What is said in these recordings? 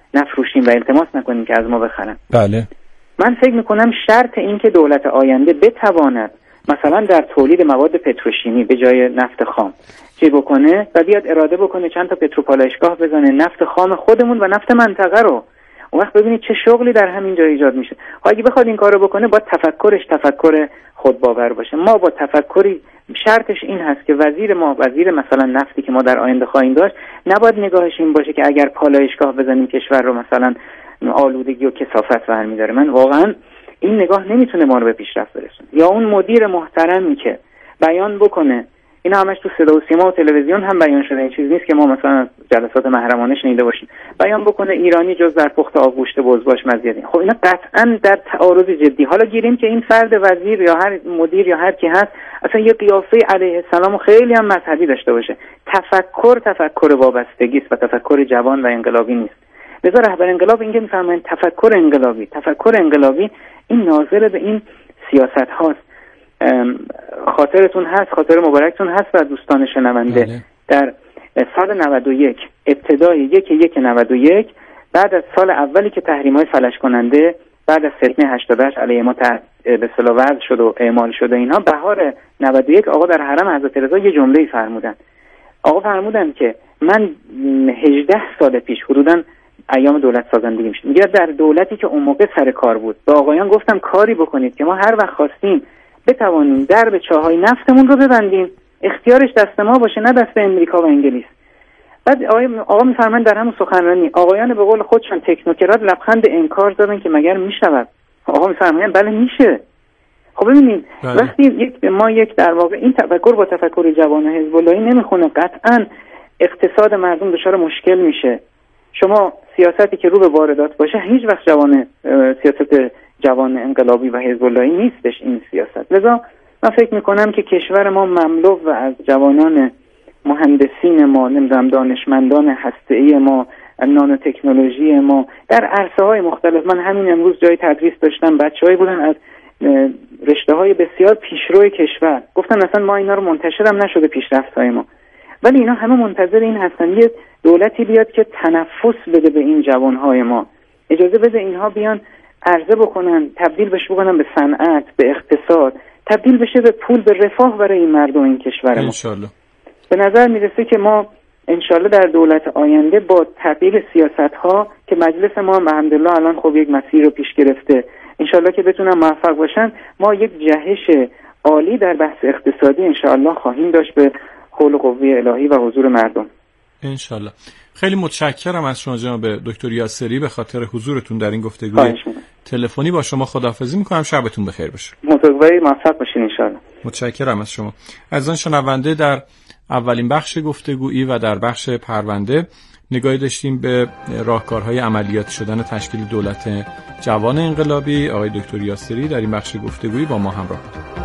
نفروشیم و التماس نکنیم که از ما بخرن. بله. من فکر میکنم شرط این که دولت آینده بتواند مثلا در تولید مواد پتروشیمی به جای نفت خام چی بکنه و بیاد اراده بکنه چند تا پتروپالایشگاه بزنه، نفت خام خودمون و نفت منطقه رو، اون وقت ببینید چه شغلی در همین جا ایجاد میشه. اگه بخواد این کارو بکنه با تفکرش تفکر خودباور باشه. ما با تفکری شرطش این هست که وزیر مثلا نفتی که ما در آینده خواهیم داشت نباید نگاهش این باشه که اگر پالایشگاه بزنیم کشور رو مثلا آلودگی و کثافت برمی‌داره. من واقعا این نگاه نمیتونه ما رو به پیشرفت برسونه. یا اون مدیر محترمی که بیان بکنه، اینا همش تو صدا و سیما و تلویزیون هم بیان شده، این چیز نیست که ما مثلا جلسات محرمانه شنیده باشیم، بیان بکنه ایرانی جز در پخت آبگوشت بزباش مزیت. خب اینا قطعا در تعارض جدی. حالا گیریم که این فرد وزیر یا هر مدیر یا هر کی هست اصلا یه قیافه علیه السلام خیلی هم مذهبی داشته باشه، تفکر وابستگی است و تفکر جوان و انقلابی نیست. لذا رهبر انقلاب اینکه میفرمایند تفکر انقلابی این ناظر به این سیاست هاست. خاطرتون هست، خاطر مبارکتون هست و دوستان شنونده، در سال 91 ابتدای 1/1/91 بعد از سال اولی که تحریم‌های فلج کننده بعد از ستمه 88 علیه ما به اصطلاح وضع شد و اعمال شد اینها، بهار 91 آقا در حرم حضرت رضا یه جمله‌ای فرمودن. آقا فرمودن که من 18 سال پیش حدوداً ایام دولت سازندگی میشه، میگه در دولتی که اون موقع سر کار بود با آقایان گفتم کاری بکنید که ما هر وقت خواستیم بتوانیم درب چاهای نفتمون رو ببندیم، اختیارش دست ما باشه نه دست امریکا و انگلیس. بعد آقا میفرمایند در همون سخنرانی آقایان به قول خودشون تکنوکرات لبخند انکار زدن که مگر میشود؟ آقا میفرمایند بله میشه. خب ببینید وقتی ما در واقع این تفکر با تفکر جوان حزب اللهی نمیخونه، قطعا اقتصاد مردم دچار مشکل میشه. شما سیاستی که رو به واردات باشه هیچ وقت سیاست جوان انقلابی و حزب اللهی نیستش این سیاست. لذا من فکر میکنم که کشور ما مملو و از جوانان مهندسین ما، نمیدونم دانشمندان هسته‌ای ما، نانو تکنولوژی ما در عرصه‌های مختلف. من همین امروز جای تدریس داشتم، بچه‌هایی بودن از رشته‌های بسیار پیشرو کشور گفتن اصلا ما اینا رو منتشرم نشده پیشرفت‌های ما، ولی اینا همه منتظر این هستن یه دولتی بیاد که تنفس بده به این جوانهای ما، اجازه بده اینها بیان عرضه بکنن، تبدیل بشه بکنن به صنعت، به اقتصاد، تبدیل بشه به پول، به رفاه برای این مردم این کشور ما. انشالله. به نظر میرسه که ما انشالله در دولت آینده با تغییر سیاست‌ها که مجلس ما هم الحمدلله الان خب یک مسیر رو پیش گرفته، انشالله که بتونن موفق باشن، ما یک جهش عالی در بحث اقتصادی انشالله خواهیم داشت به حول و قوه الهی و حضور مردم. انشالله. خیلی متشکرم از شما جناب دکتر یاسری به خاطر حضورتون در این گفتگوی تلفنی. با شما خداحافظی میکنم، شبتون بخیر باشه. موفق باشین انشالله. متشکرم از شما. عزیزان شنونده، در اولین بخش گفتگویی و در بخش پرونده نگاهی داشتیم به راهکارهای عملیاتی شدن تشکیل دولت جوان انقلابی. آقای دکتر یاسری در این بخش گفتگویی با ما همراه بود.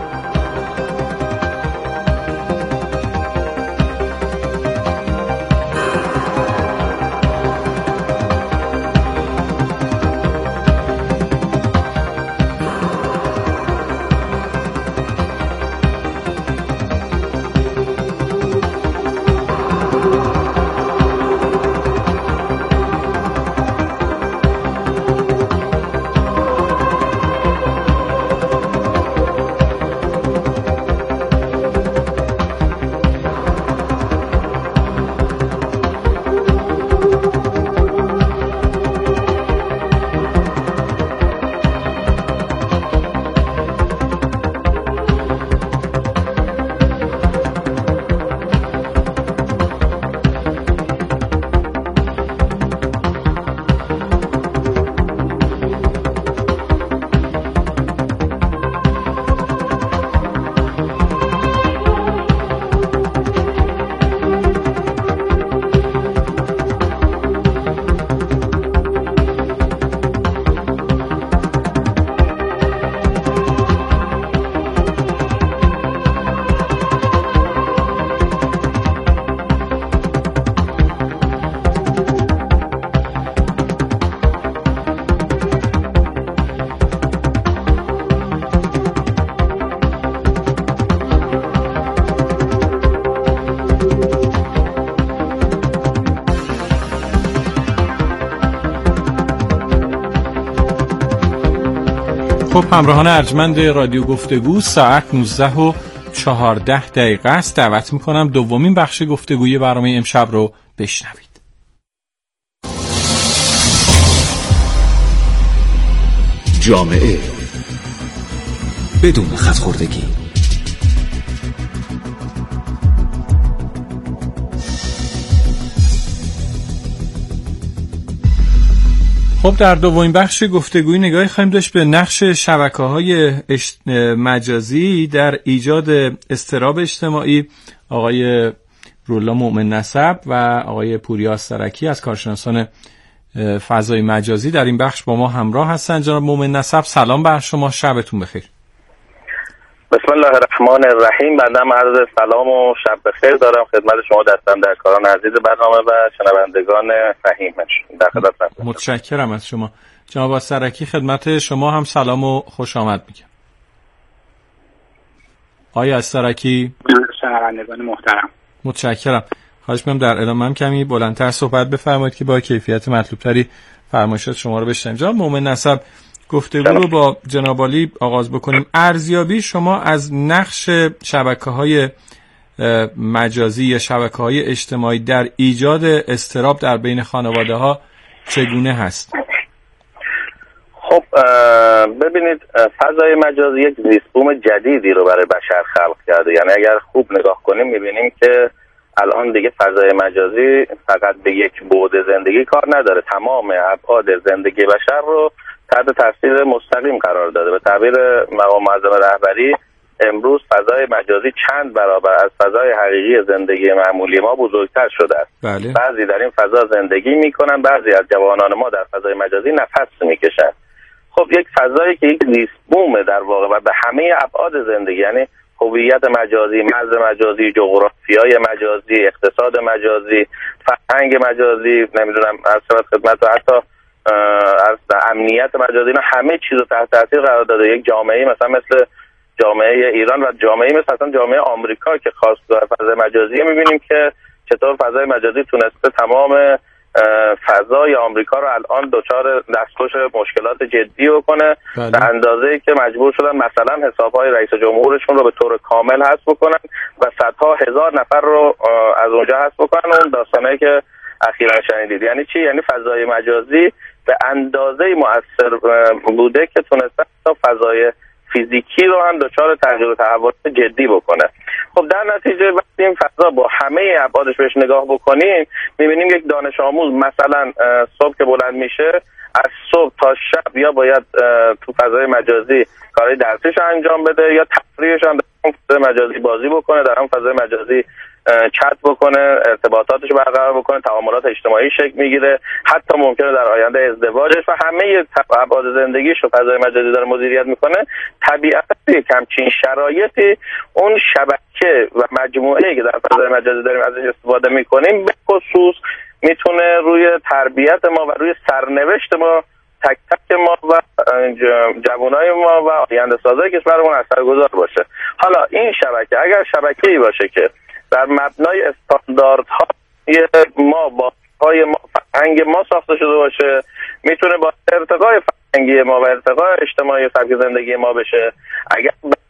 خب همراهان ارجمند رادیو گفتگو، ساعت 19:14 است. دعوت میکنم دومین بخش گفتگوی برنامه امشب رو بشنوید. جامعه بدون خودخوردگی. خب در دومین بخش گفتگوی نگاهی خواهیم داشت به نقش شبکه‌های مجازی در ایجاد اضطراب اجتماعی. آقای رولا مومن نسب و آقای پوریا استرکی از کارشناسان فضای مجازی در این بخش با ما همراه هستند. جناب مومن نسب، سلام بر شما، شبتون بخیر. بسم الله الرحمن الرحیم. بنده عرض سلام و شب بخیر دارم خدمت شما دستاندرکاران عزیز برنامه و شنوندگان فهیمش. در خدمتم. متشکرم از شما. جناب استرکی، خدمت شما هم سلام و خوش آمد میگم. آقای استرکی، شنوندگان محترم، متشکرم. خواهش می‌کنم در ادامه کمی بلندتر صحبت بفرمایید که با کیفیت مطلوب‌تری فرمایشات شما رو بشنویم. جناب مومن نسب، گفتگو رو با جناب عالی آغاز بکنیم. ارزیابی شما از نقش شبکه‌های مجازی یا شبکه‌های اجتماعی در ایجاد اضطراب در بین خانواده‌ها چگونه هست؟ خب ببینید، فضای مجازی یک زیست‌بوم جدیدی رو برای بشر خلق کرده. یعنی اگر خوب نگاه کنیم می‌بینیم که الان دیگه فضای مجازی فقط به یک بعد زندگی کار نداره، تمام ابعاد زندگی بشر رو تحت تاثیر مستقیم قرار داده. به تعبیر مقام معظم رهبری، امروز فضای مجازی چند برابر از فضای حقیقی زندگی معمولی ما بزرگتر شده است. بله. بعضی در این فضا زندگی میکنن، بعضی از جوانان ما در فضای مجازی نفس میکشن. خب یک فضایی که یک زیست‌بومه در واقع و به همه ابعاد زندگی، یعنی هویت مجازی، مرز مجازی، جغرافیای مجازی، اقتصاد مجازی، فرهنگ مجازی، نمیدونم از خدمت و حتی از امنیت مجازی، اینا همه چیز رو تحت تاثیر قرار داده. یک جامعه مثلا مثل جامعه ایران و جامعه مثل اصلا جامعه آمریکا که خواستگاه فضای مجازی، می‌بینیم که چطور فضای مجازی تونسته تمام فضای آمریکا رو الان دچار دستخوش مشکلات جدی بکنه، به اندازه‌ای که مجبور شدن مثلا حساب‌های رئیس جمهورشون رو به طور کامل حذف بکنن و صدها هزار نفر رو از اونجا حذف بکنن. اون داستانایی که اخیراً شنیدید یعنی چی؟ یعنی فضای مجازی به اندازه‌ای مؤثر بوده که تونسته تا فضای فیزیکی رو هم دچار تغییر و تحول جدی بکنه. خب در نتیجه وقتی این فضا با همه ابعادش بهش نگاه بکنیم، می‌بینیم یک دانش آموز مثلا صبح که بلند میشه، از صبح تا شب یا باید تو فضای مجازی کارهای درسیش انجام بده یا تفریحش هم در فضای مجازی بازی بکنه، در اون فضای مجازی چت بکنه، ارتباطاتش برقرار بکنه، تعاملات اجتماعی شکل میگیره، حتی ممکنه در آینده ازدواجش و همه ابعاد زندگیش رو فضای مجازی داره مدیریت میکنه. طبیعتا یک همچین شرایطی اون شبکه و مجموعه‌ای که در فضای مجازی داریم ازش استفاده میکنیم به خصوص میتونه روی تربیت ما و روی سرنوشت ما، تک تک ما و جوانای ما و آینده سازای کشورمون اثرگذار باشه. حالا این شبکه اگر شبکه‌ای باشه که در مبنای استانداردهای ما با فرهنگ ما ساخته شده باشه، میتونه با ارتقای فرهنگی ما و ارتقای اجتماعی سبک زندگی ما بشه. اگر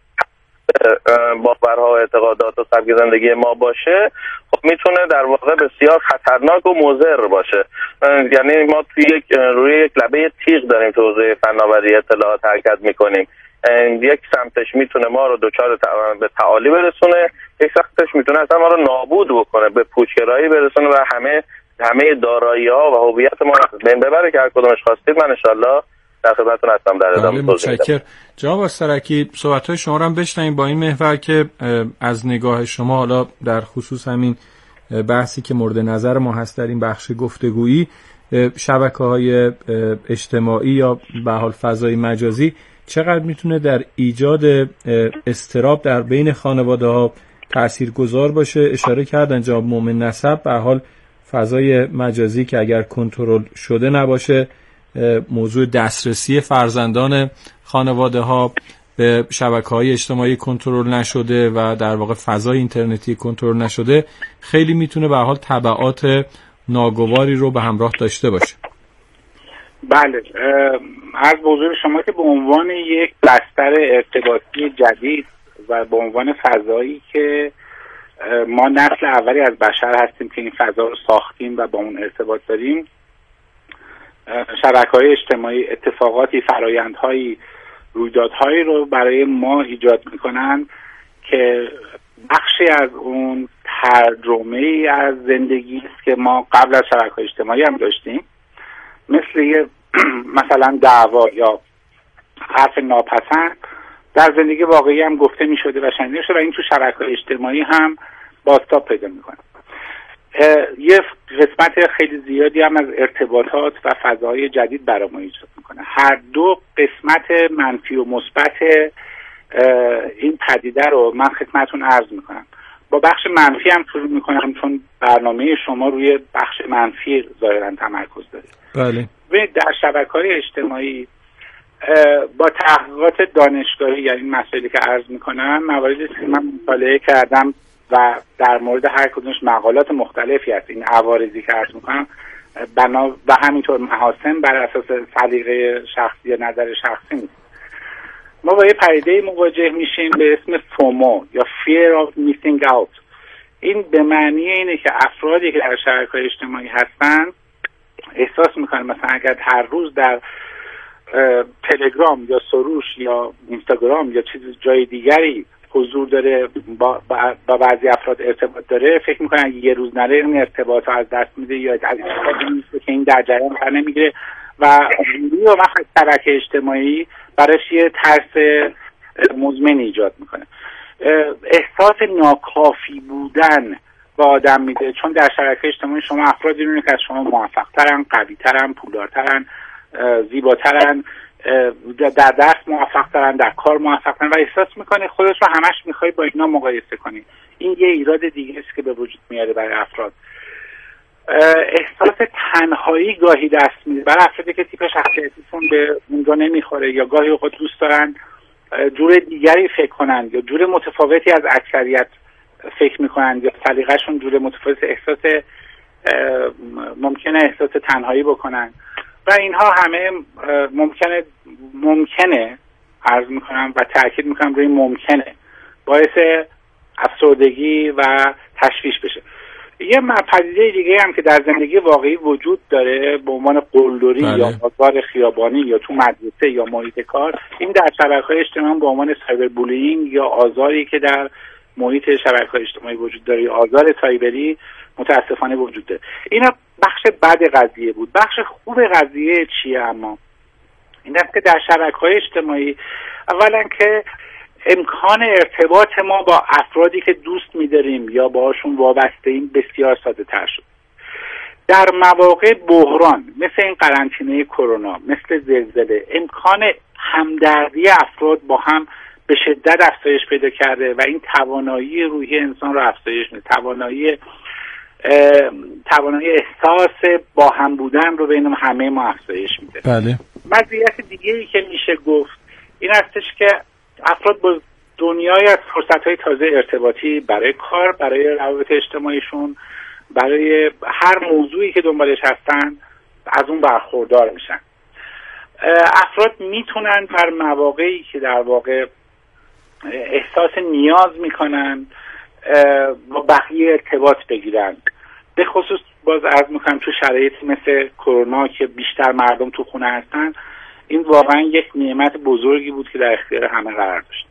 باورها و اعتقادات و سبک زندگی ما باشه، خب میتونه در واقع بسیار خطرناک و مضر باشه. یعنی ما روی یک لبه تیغ داریم تو حوزه فناوری اطلاعات حرکت میکنیم. یک سمتش میتونه ما رو دچار به تعالی برسونه، یک سمتش میتونه اصلا ما رو نابود بکنه، به پوچگرایی برسونه و همه دارایی‌ها و هویت ما رو بین ببره که هر کدومش خواستید من انشالله در خدمتتون هستم در ادامه توضیح میدم. متشکرم. جناب استرکی، صحبت‌های شما رو هم بشنویم با این محور که از نگاه شما حالا در خصوص همین بحثی که مورد نظر ما هست در این بخش گفتگویی، شبکه‌های اجتماعی یا به حال فضای مجازی چقدر میتونه در ایجاد اضطراب در بین خانواده‌ها تاثیرگذار باشه؟ اشاره کردن جناب مومن نسب، به حال فضای مجازی که اگر کنترل شده نباشه، موضوع دسترسی فرزندان خانواده‌ها به شبکه‌های اجتماعی کنترل نشده و در واقع فضای اینترنتی کنترل نشده، خیلی میتونه به حال تبعات ناگواری رو به همراه داشته باشه. بله، از حضور شما که به عنوان یک بستر ارتباطی جدید و به عنوان فضایی که ما نسل اولی از بشر هستیم که این فضا رو ساختیم و با اون ارتباط داریم، شبکه‌های اجتماعی اتفاقاتی، فرایندهایی، رویدادهایی رو برای ما ایجاد میکنن که بخشی از اون ترجمه‌ای از زندگی است که ما قبل از شبکه‌های اجتماعی هم داشتیم، مثل مثلا دعوا یا حرف ناپسند در زندگی واقعی هم گفته می شده و شنیده می شده و این تو شبکه‌های اجتماعی هم بازتاب پیدا میکنه. یه قسمت خیلی زیادی هم از ارتباطات و فضاهای جدید برای ما ایجاد میکنه. هر دو قسمت منفی و مثبت این پدیده رو من خدمتتون عرض میکنم. با بخش منفی هم شروع میکنم چون برنامه شما روی بخش منفی ظاهرا تمرکز داره. بله. و در شبکه‌های اجتماعی با تحقیقات دانشگاهی، یعنی مسائلی که عرض میکنم مواردی که من مطالعه کردم و در مورد هر کدومش مقالات مختلفی هست، این عوارضی که عرض میکنم و همینطور محاسن بر اساس سلیقه شخصی یا نظر شخصی نیست. ما با یه پدیده مواجه میشیم به اسم فومو یا Fear of Missing Out. این به معنی اینه که افرادی که در شبکه‌های اجتماعی هستن احساس میکنن مثلا اگر هر روز در تلگرام یا سروش یا اینستاگرام یا چیز جای دیگری حضور داره، با بعضی افراد ارتباط داره، فکر میکنن اگه یه روز نره این ارتباط رو از دست میده یا از اتفاقی میفته که این در جریان قرار نمیگیره و شبکه اجتماعی براش یه ترس مزمن ایجاد میکنه. احساس ناکافی بودن با آدم میده، چون در شبکه اجتماعی شما افرادی میبینید که از شما موفق‌ترن، قوی‌ترن، پولدارترن، زیباترن، در درس موفق‌ترن، در کار موفق‌ترن و احساس میکنه خودش رو همش میخوای با اینا مقایسه کنی. این یه ایراد دیگه است که به وجود میاره برای افراد. احساس تنهایی گاهی دست میده برای افرادی که تیپ شخصیتیشون به اونجا نمیخوره یا گاهی اوقات دوست دارن جور دیگری فکر کنن یا جور متفاوتی از اکثریت فکر میکنن یا سلیقه‌شون جور متفاوت، ممکنه احساس تنهایی بکنن و اینها همه ممکنه عرض میکنم و تاکید میکنم روی ممکنه باعث افسردگی و تشویش بشه. یه پدیده دیگه هم که در زندگی واقعی وجود داره به عنوان قلدری یا آزار خیابانی یا تو مدرسه یا محیط کار، این در شبکه‌های اجتماعی به عنوان سایبر بولینگ یا آزاری که در محیط شبکه‌های اجتماعی وجود داره یا آزار سایبری متاسفانه وجود داره. اینا بخش بد قضیه بود. بخش خوب قضیه چیه؟ اما این است که در شبکه‌های اجتماعی اولا که امکان ارتباط ما با افرادی که دوست می‌داریم یا باهاشون وابسته ایم بسیار ساده تر شد. در مواقع بحران مثل این قرنطینه کرونا، مثل زلزله، امکان همدردی افراد با هم به شدت افزایش پیدا کرده و این توانایی روحی انسان رو افزایش میده، توانایی احساس با هم بودن رو بین همه ما افزایش میده. بله. مزیت دیگه‌ای که میشه گفت این هستش که افراد با دنیای از فرصت‌های تازه ارتباطی برای کار، برای روابط اجتماعیشون، برای هر موضوعی که دنبالش هستن از اون برخوردار میشن. افراد میتونن در مواقعی که در واقع احساس نیاز میکنن با بقیه ارتباط بگیرن، به خصوص باز عرض میکنم تو شرایطی مثل کرونا که بیشتر مردم تو خونه هستن. این واقعا یک نعمت بزرگی بود که در اختیار همه قرار داشت.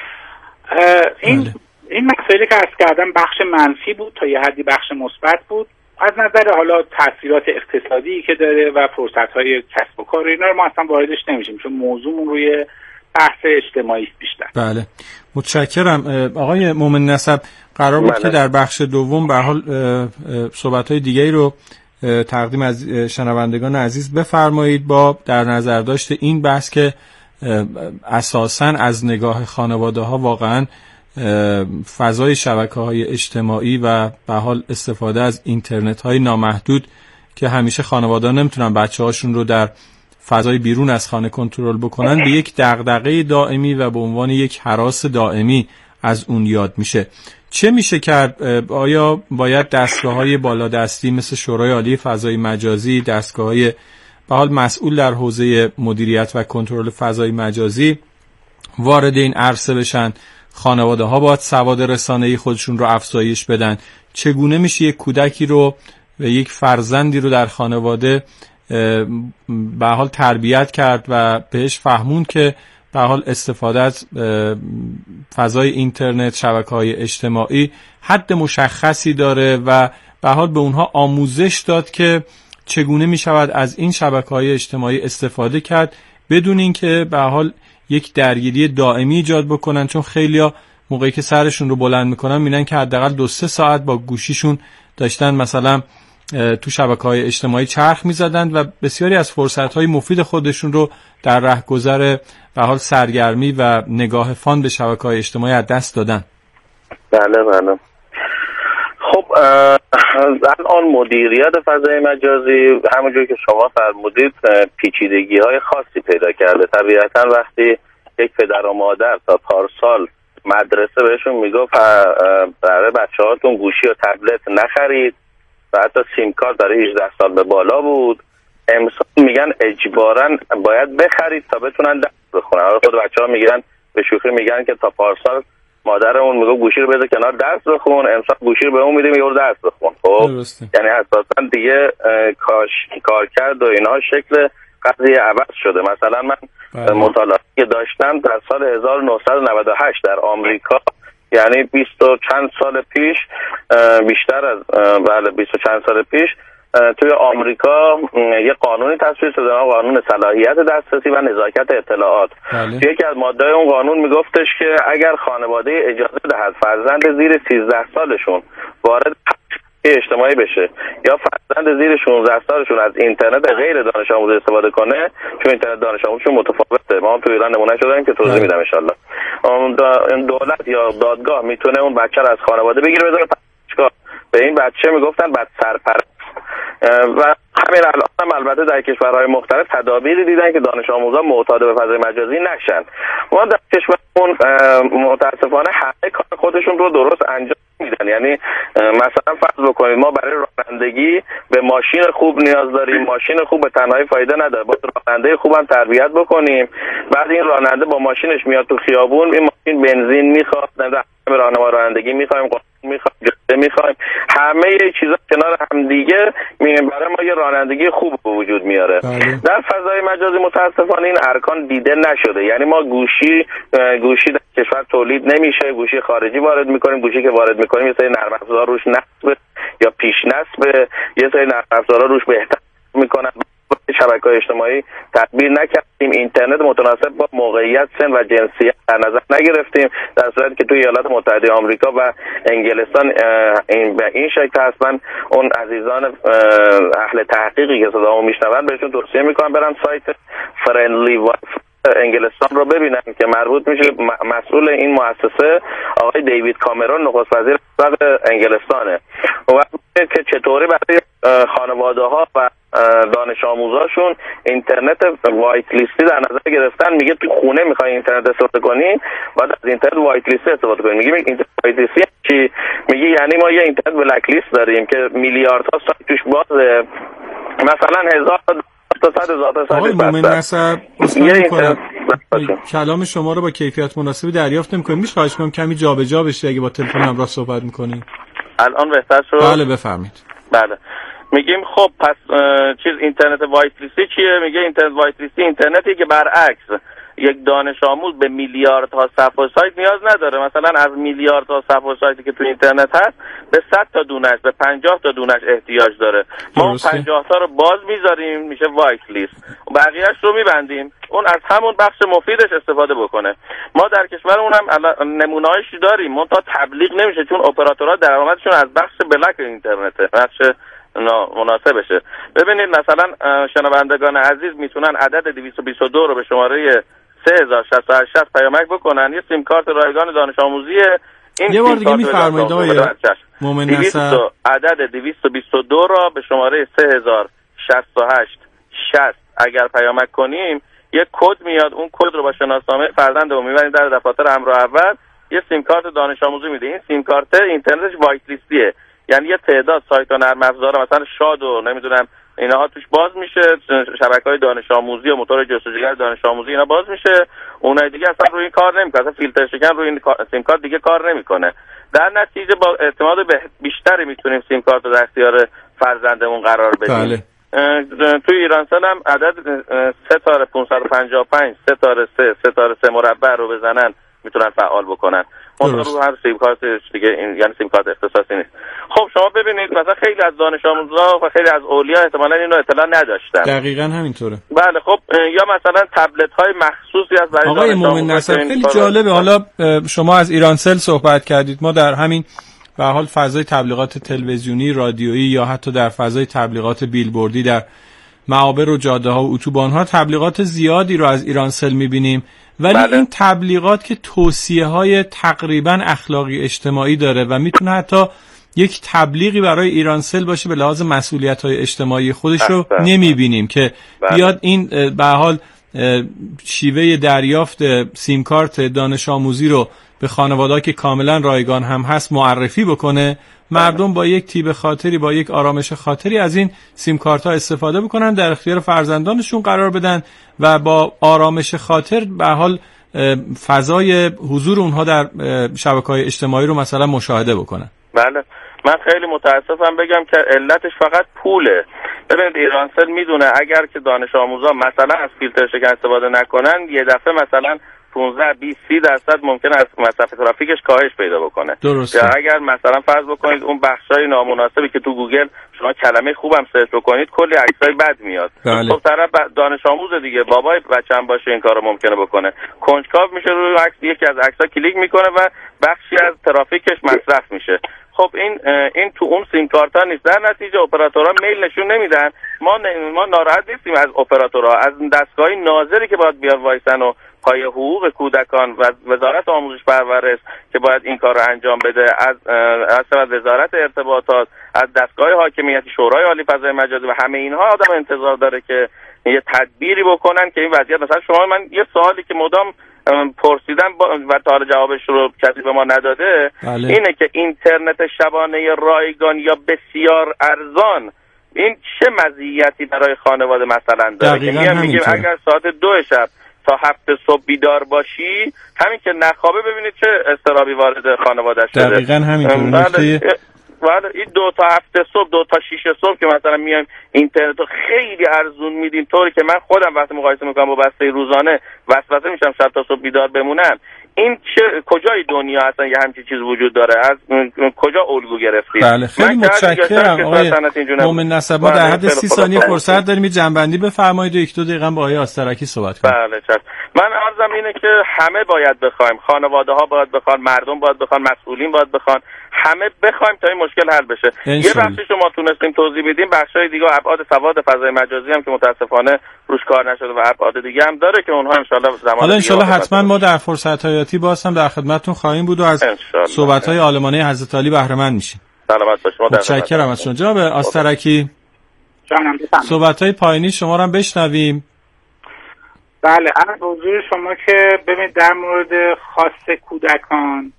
این مسئله که عرض کردم بخش منفی بود، تا یه حدی بخش مثبت بود. از نظر حالا تاثیرات اقتصادی که داره و فرصت‌های کسب و کار، اینا رو ما اصلا واردش نمیشیم چون موضوعمون روی بحث اجتماعی بیشتر. بله، متشکرم. آقای مومن نسب، قرار بود که در بخش دوم به حال صحبت‌های دیگه‌ای رو تقدیم از شنوندگان عزیز بفرمایید با در نظر داشت این بحث که اساساً از نگاه خانواده‌ها واقعاً فضای شبکه‌های اجتماعی و به حال استفاده از اینترنت‌های نامحدود که همیشه خانواده‌ها نمیتونن بچه‌هاشون رو در فضای بیرون از خانه کنترل بکنن، به یک دغدغه دائمی و به عنوان یک هراس دائمی از اون یاد میشه. چه میشه کرد؟ آیا باید دستگاه‌های بالادستی مثل شورای عالی فضای مجازی، دستگاه‌های به حال مسئول در حوزه مدیریت و کنترل فضای مجازی وارد این عرصه بشن. خانواده ها باید سواد رسانه‌ای خودشون رو افزایش بدن. چگونه میشه یک کودکی رو و یک فرزندی رو در خانواده به حال تربیت کرد و بهش فهمون که به حال استفاده از فضای اینترنت، شبکه‌های اجتماعی حد مشخصی داره و به حال به اونها آموزش داد که چگونه می شود از این شبکه‌های اجتماعی استفاده کرد بدون اینکه به حال یک درگیری دائمی ایجاد بکنن، چون خیلیا موقعی که سرشون رو بلند میکنن میبینن که حداقل 2-3 ساعت با گوشیشون داشتن مثلا تو شبکه‌های اجتماعی چرخ می‌زدند و بسیاری از فرصت‌های مفید خودشون رو در رهگذر به حال سرگرمی و نگاه فان به شبکه‌های اجتماعی از دست دادن. بله بله. خب الان مدیریت فضای مجازی همونجور که شما فرمودید پیچیدگی‌های خاصی پیدا کرده. طبیعتاً وقتی یک پدر و مادر تا پارسال مدرسه بهشون میگفت برای بچه‌هاتون گوشی و تبلت نخرید و حتی سیم کارت برای 18 سال به بالا بود، امسال میگن اجباراً باید بخرید تا بتونن درس بخونن. خود بچه‌ها میگن به شوخی میگن که تا پارسال مادرمون میگه گوشی رو بذار کنار درس بخون، امسال گوشی رو به اون میده میگه درس بخون. خب یعنی اساساً دیگه کارکرد و اینا شکل قضیه عوض شده. مثلا من مطالعاتی که داشتم در سال 1998 در آمریکا، یعنی 20 و چند سال پیش، بیشتر از 20 و چند سال پیش توی آمریکا یه قانونی تصویب شده، قانون صلاحیت دسترسی و نزاکت اطلاعات. توی یکی از ماده‌های اون قانون میگفتش که اگر خانواده اجازه دهد فرزند زیر 13 سالشون وارد اجتماعی بشه یا فرزند زیر 16 سالشون از اینترنت غیر دانش آموزی استفاده کنه، چون اینترنت دانش آموزشون متفاوته، ما هم تو ایران نمونه شدیم که توضیح میدم ان شاءالله، دولت یا دادگاه میتونه اون بچه رو از خانواده بگیره بذاره پرورشگاه. به این بچه میگفتن بد سرپرست. و همین الان هم البته در کشورهای مختلف تدابیری دیدن که دانش آموزان معتاد به فضای مجازی نشن. ما در کشورمون متاسفانه همه کار خودشون رو درست انجام میدن. یعنی مثلا فرض بکنید ما برای رانندگی به ماشین خوب نیاز داریم، ماشین خوب به تنهایی فایده نداره، باید راننده خوبم تربیت بکنیم. بعد این راننده با ماشینش میاد تو خیابون، این ماشین بنزین میخواد، راهنما رانندگی میخوایم، میخوایم جاده میخوایم، همه چیزا کنار هم دیگه برای ما یه رانندگی خوب به وجود میاره. در فضای مجازی متاسفانه این ارکان دیده نشده. یعنی ما گوشی در کشور تولید نمیشه، گوشی خارجی وارد میکنیم، گوشی که وارد میکنیم یه سری نرم افزارا روش نصب یا پیش نصب، یه سری نرم افزارا روش بهتر میکنن. شبکه‌های اجتماعی تدبیر نکردیم، اینترنت متناسب با موقعیت، سن و جنسیت در نظر نگرفتیم، در صورتی که توی ایالات متحده آمریکا و انگلستان به این شکل هستن. اون عزیزان اهل تحقیقی که صدامو میشنون بهشون توصیه میکنم برن سایت فرندلی انگلستان رو ببینن که مربوط میشه مسئول این مؤسسه آقای دیوید کامرون، نخست وزیر انگلستانه، و که چطوری برای خانواده ها و دانش آموزاشون اینترنت وایت لیستی در نظر گرفتن. میگه تو خونه میخوای اینترنت استفاده کنی باید از اینترنت وایت لیستی استفاده کنی. میگه اینترنت وایت لیستی چی؟ میگه یعنی ما یه اینترنت بلک لیست داریم که میلیاردها سایت توش بازه، مثلا 1000 تا 100,000 تا سایت بسته. کلام شما رو با کیفیت مناسبی دریافت نمی‌کنیم. میشه خواهش کنم کمی جابجا بشه اگه با تلفن همراه صحبت می‌کنی؟ الان بهتر شد؟ بله بفرمایید. بله. میگیم خب پس اینترنت وایت لیستی چیه؟ میگه اینترنت وایت لیستی اینترنتی که برعکس یک دانش آموز به میلیاردها صفحه و سایت نیاز نداره. مثلا از میلیاردها صفحه و سایتی که تو اینترنت هست به 100 تا دونش، به 50 تا دونش احتیاج داره. ما اون 50 تا رو باز میذاریم میشه وایت لیست، بقیه‌اش رو میبندیم اون از همون بخش مفیدش استفاده بکنه. ما در کشورمون هم نمونه‌هاش داریم، منتها تبلیغ نمیشه چون اپراتورها درآمدشون از بخش بلک اینترنته، بخش مناسبشه. ببینید مثلا شنوندگان عزیز میتونن عدد 222 رو به شماره 3068 پیامک بکنن. یه سیم کارت رایگان دانش آموزیه. این یه بار دیگه میفرمایید آقای مومن نصر، عدد 222 رو به شماره 3068 60 اگر پیامک کنیم یه کد میاد، اون کد رو با شناسنامه فرزندمون میبریم در دفاتر همراه اول، یه سیم کارت دانش آموزی میده. این سیم کارت اینترنتش وایت لیستیه، یعنی یه تعداد سایت و نرم افزارا مثلا شاد و نمیدونم اینها توش باز میشه، شبکه‌های دانش آموزی و موتور جستجوگر دانش آموزی اینا باز میشه، اونای دیگه اصلا روی این کار نمیکنه، اصلا فیلتر شکن روی این سیم کارت دیگه کار نمیکنه. در نتیجه با اعتماد بیشتری میتونیم سیم کارت رو در اختیار فرزندمون قرار بدیم. بله. توی ایرانسل هم عدد 3*555 3*3 مربع رو بزنن میتونن فعال بکنن. اون رو هر سیم کارت دیگه یعنی سیم کارت اختصاصی نیست. خب شما ببینید مثلا خیلی از دانش آموزا و خیلی از اولیا احتمالاً اینو اطلاع نداشتن. دقیقاً همینطوره. بله خب یا مثلا تبلت های مخصوصی از برای آقای مومن نصر خیلی جالبه. حالا شما از ایرانسل صحبت کردید، ما در همین به حال فضای تبلیغات تلویزیونی، رادیویی یا حتی در فضای تبلیغات بیلبوردی در معابر و جاده‌ها و اتوبان‌ها تبلیغات زیادی رو از ایرانسل می‌بینیم، ولی بله. این تبلیغات که توصیه‌های تقریباً اخلاقی اجتماعی داره و میتونه حتی یک تبلیغی برای ایرانسل باشه به لحاظ مسئولیت‌های اجتماعی خودش رو نمی‌بینیم که بیاد این به حال شیوه دریافت سیم کارت دانش آموزی رو به خانواده‌ها که کاملا رایگان هم هست معرفی بکنه، مردم با یک طیب خاطری، با یک آرامش خاطری از این سیم کارت ها استفاده بکنن، در اختیار فرزندانشون قرار بدن و با آرامش خاطر به حال فضای حضور اونها در شبکه‌های اجتماعی رو مثلا مشاهده بکنن. بله من خیلی متاسفم بگم که علتش فقط پوله. ببینید ایرانسل میدونه اگر که دانش آموزا مثلا از فیلتر شکن استفاده نکنن یه دفعه مثلا 15-20-30% ممکنه از مصرف ترافیکش کاهش پیدا بکنه. درسته. یا اگر مثلا فرض بکنید اون بخشای نامناسبی که تو گوگل شما کلمه خوبم سرچ بکنید کلی عکسای بد میاد. بله. خب طرف دانش آموز دیگه بابای بچه‌م باشه این کارو ممکنه بکنه، کنجکاو میشه روی عکس یکی از عکس‌ها کلیک میکنه و بخشی از ترافیکش مصرف میشه. خب این تو اون سیم کارتا نیست. در نتیجه اپراتورها میل نشون نمیدن. ما ناراحت نیستیم از اپراتورها، از دستگاهی ناظری که باید بیان وایسن و پای حقوق کودکان و وزارت آموزش پرورش که باید این کار رو انجام بده، از وزارت ارتباطات، از دستگاه حاکمیتی، شورای عالی فضای مجازی و همه اینها آدم انتظار داره که یه تدبیری بکنن که این وضعیت. مثلا شما من یه سوالی که مدام پرسیدم و تا حالا جوابش رو کسی به ما نداده اینه که اینترنت شبانه رایگان یا بسیار ارزان این چه مزیتی برای خانواده مثلا داره که میگیم اگر ساعت 2 شب تا 7 صبح بیدار باشی، همین که نخوابه ببینید چه اضطرابی وارد خانواده شده. دقیقاً همینطور. بله این 2 تا 7 صبح 2 تا 6 صبح که مثلا میایم اینترنت رو خیلی ارزون میدیم، طوری که من خودم وقتی مقایسه میکنم با بسته روزانه وسوسه میشم شب تا صبح بیدار بمونم. این کجای دنیا اصلا یه همچین چیز وجود داره؟ از کجا الگو گرفتید؟ بله خیلی متشکرم آقای مومن نصر. ما در حد 30 ثانیه فرصت داریم جنبندی بفرمایید و 1-2 دقیقه با آقای آسترکی صحبت کنیم. بله چشم. من عرضم اینه که همه باید بخوایم، خانواده‌ها باید بخوان، مردم باید بخوان، مسئولین باید بخوان، همه بخوایم تا این مشکل حل بشه. یه بخشی شما تونستیم توضیح بدیم، بخشای دیگه ابعاد سواد فضای مجازی هم که متاسفانه روش کار نشده و ابعاد دیگه هم داره که اونها ان شاءالله زمان حالا ان شاءالله حتما ما در فرصت‌های آتی باز هم در خدمتتون خواهیم بود و از صحبت‌های عالمانه حضرت علی بهره مند میشیم. سلامت باشید. متشکرم از شما جناب آسترکی. جانم صحبت‌های پایانی شما رو هم بشنویم. بله از حضور شما که ببینید در مورد خاص کودکان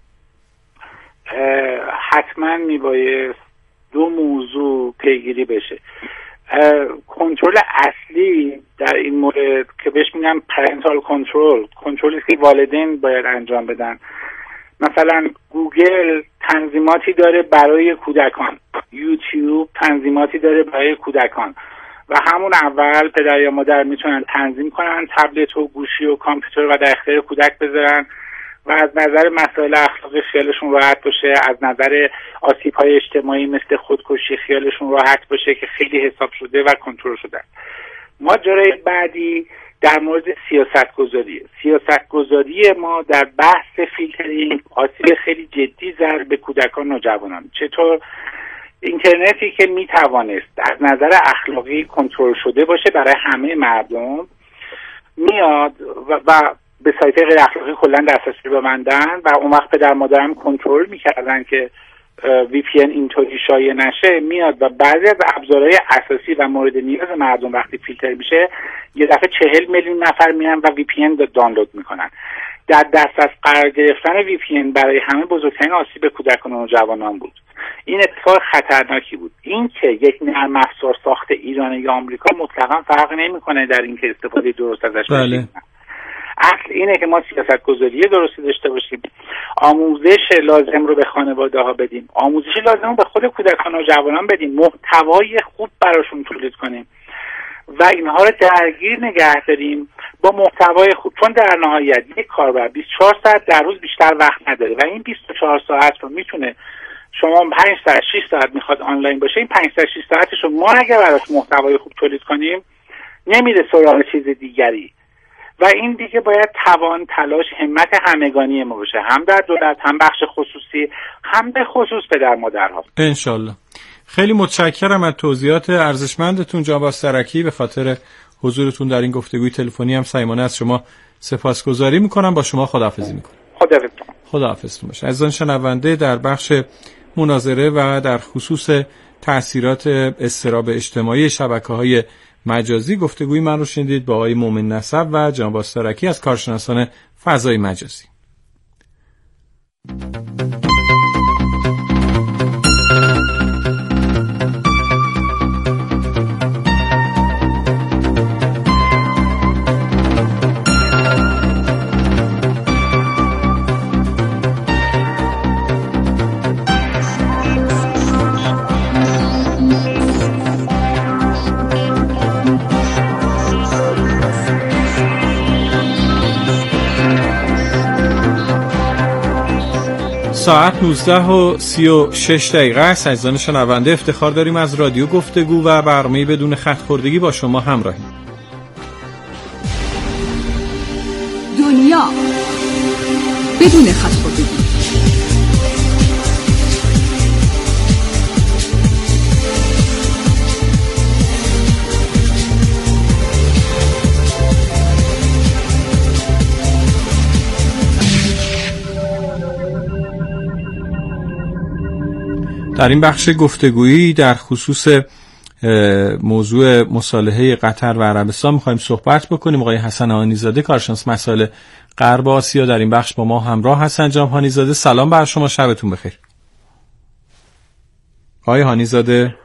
حتما میبایست 2 موضوع پیگیری بشه. کنترل اصلی در این مورد که بهش میگم پرنتال کنترلی که والدین باید انجام بدن. مثلا گوگل تنظیماتی داره برای کودکان، یوتیوب تنظیماتی داره برای کودکان و همون اول پدر یا مادر میتونن تنظیم کنن تبلت و گوشی و کامپیوتر و در اختیار کودک بذارن و از نظر مسائل اخلاقی خیالشون راحت باشه، از نظر آسیب‌های اجتماعی مثل خودکشی خیالشون راحت باشه که خیلی حساب شده و کنترل شده. ماجرای بعدی در مورد سیاستگذاری ما در بحث فیلترینگ آسیب خیلی جدی زد به کودکان و جوانان. چطور اینترنتی که میتوانست از نظر اخلاقی کنترل شده باشه برای همه مردم میاد و به سایت غیر اخلاقی کلا دسترسی ببندن و اون وقت پدر مادرم کنترل میکردن که VPN اینطوری شایع نشه، میاد و بعضی از ابزارهای اساسی و مورد نیاز مردم وقتی فیلتر میشه یه دفعه 40 میلیون نفر میان و VPN دانلود میکنن. در دسترس قرار گرفتن VPN برای همه بزرگترین آسیب کودکان و جوانان بود. این اتفاق خطرناکی بود. این که یک نرم افزار ساخت ایران یا آمریکا مطلقاً فرق نمیکنه در اینکه استفاده درست ازش بشه. اصل اینه که ما سیاست‌گذاری درستی داشته باشیم، آموزش لازم رو به خانواده‌ها بدیم، آموزش لازم رو به خود کودکان و جوانان بدیم، محتوای خوب براشون تولید کنیم و اینها رو درگیر نگه داریم با محتوای خوب. چون در نهایت یک کاربر 24 ساعت در روز بیشتر وقت نداره و این 24 ساعت رو میتونه شما 5 ساعت 6 ساعت میخواد آنلاین باشه، این 5 ساعت 6 ساعتش رو ما اگر براش محتوای خوب تولید کنیم نمیره سراغ چیز دیگری و این دیگه باید توان، تلاش، همت همگانی ما باشه، هم در دولت، هم بخش خصوصی، هم به خصوص پدر مادرها. انشالله. خیلی متشکرم از توضیحات ارزشمندتون جناب باسترکی. به خاطر حضورتون در این گفتگوی تلفنی هم صمیمانه از شما سپاسگزاری میکنم. با شما خداحافظی میکنم. خداحافظتون باشه. عزیزان شنونده، در بخش مناظره و در خصوص تأثیرات اضطراب اجتماعی شبکه‌های مجازی گفتگوی من رو شنیدید با آقای مومن نسب و جناب باسترکی از کارشناسان فضای مجازی. ساعت 19:36 است. عزیزان شنونده، افتخار داریم از رادیو گفتگو و برنامه بدون خط خوردگی با شما همراهیم. دنیا بدون خط خوردگی. در این بخش گفتگویی در خصوص موضوع مصالحه قطر و عربستان می‌خوایم صحبت بکنیم. آقای حسن هانی‌زاده، کارشناس مسائل غرب آسیا، در این بخش با ما همراه هستند. جناب هانی‌زاده سلام بر شما، شبتون بخیر. آقای هانی‌زاده،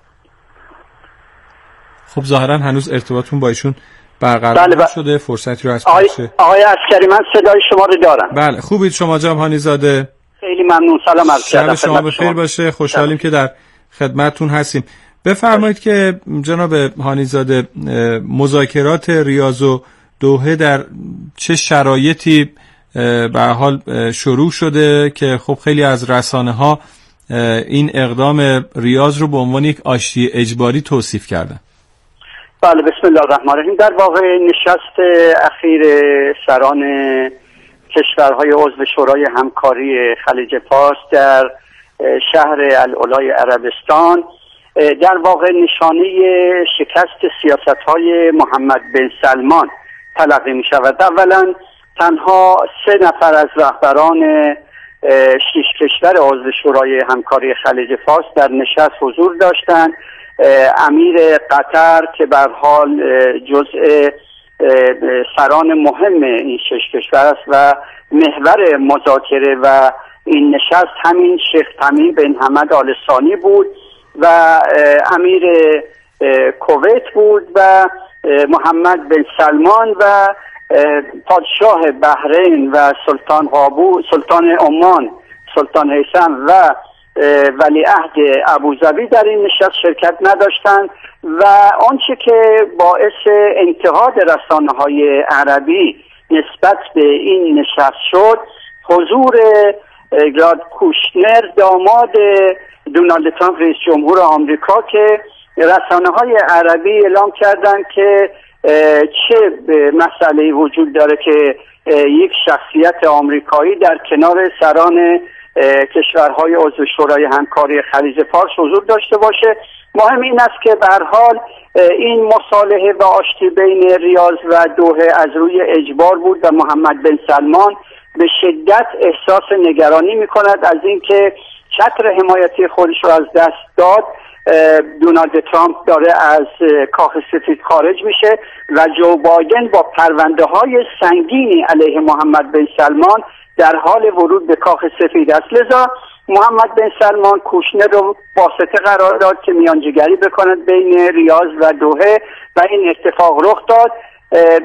خب ظاهرا هنوز ارتباطتون با ایشون برقرار نشده. فرصتی رو از آقای عسکری، من صدای شما رو دارم. بله، خوبید شما جناب هانی‌زاده؟ خیلی ممنون. سلام عرض کردم. شب شما بخیر باشه. خوشحالیم که در خدمتتون هستیم. بفرمایید که جناب هانی‌زاده، مذاکرات ریاض و دوحه در چه شرایطی به حال شروع شده که خب خیلی از رسانه‌ها این اقدام ریاض رو به عنوان یک آشتی اجباری توصیف کردن؟ بله، بسم الله الرحمن الرحیم. در واقع نشست اخیر سران کشورهای عضو شورای همکاری خلیج فارس در شهر العلای عربستان در واقع نشانه شکست سیاست‌های محمد بن سلمان تلقی می شود. اولا تنها 3 نفر از رهبران 6 کشور عضو شورای همکاری خلیج فارس در نشست حضور داشتند. امیر قطر که به هر حال جزء سران مهم این 6 کشور است و محور مذاکره و این نشست همین شیخ تمیم بن حمد آل ثانی بود و امیر کویت بود و محمد بن سلمان و پادشاه بحرین و سلطان قابوس، سلطان عمان، سلطان هیثم و ولیعهد ابوظبی در این نشست شرکت نداشتند و آنچه که باعث انتقاد رسانه‌های عربی نسبت به این نشست شد حضور جارد کوشنر، داماد دونالد ترامپ رئیس جمهور آمریکا، که رسانه‌های عربی اعلام کردند که چه مسئله‌ای وجود داره که یک شخصیت آمریکایی در کنار سران کشورهای عضو شورای همکاری خلیج فارس حضور داشته باشه. مهم این است که به هر حال این مصالحه و آشتی بین ریاض و دوحه از روی اجبار بود و محمد بن سلمان به شدت احساس نگرانی می‌کند از اینکه چتر حمایتی خودش رو از دست داد. دونالد ترامپ داره از کاخ سفید خارج میشه و جو بایدن با پرونده‌های سنگینی علیه محمد بن سلمان در حال ورود به کاخ سفید است. لذا محمد بن سلمان کوشنر رو واسطه قرار داد که میانجیگری بکند بین ریاض و دوحه و این اتفاق رخ داد.